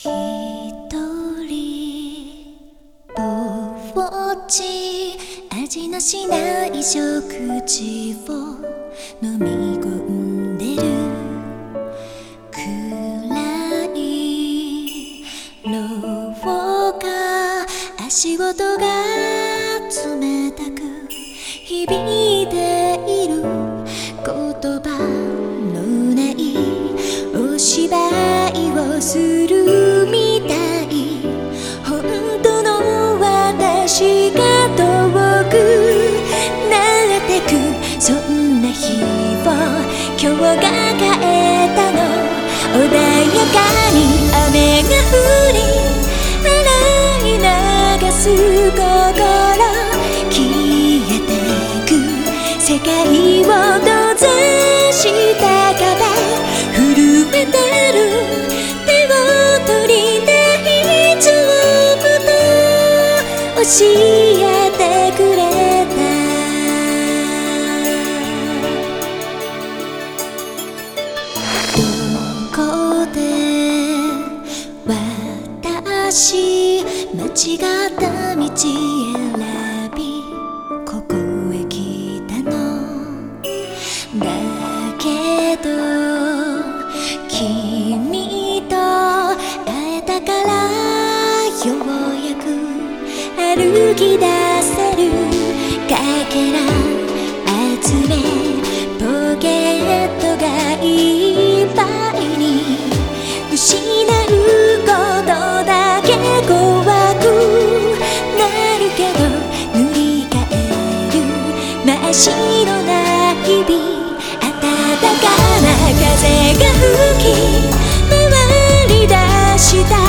一人ぼっち味のしない食事を飲み込んでる暗い廊下足音が冷たく響いている言葉のないお芝居をするみたい本当の私が遠くなってくそんな日を今日が変えたの穏やかに雨が降り洗い流す心消えてく世界を閉ざした壁震えてる手を取り大丈夫と教えてくれたどこで私間違った道選びここへ来たのだけど君と会えたからようやく歩き出せるかけら集めポケットがいっぱいに失うことだけ怖くなるけど塗り替える真っ白な日々暖かな風が吹き回り出した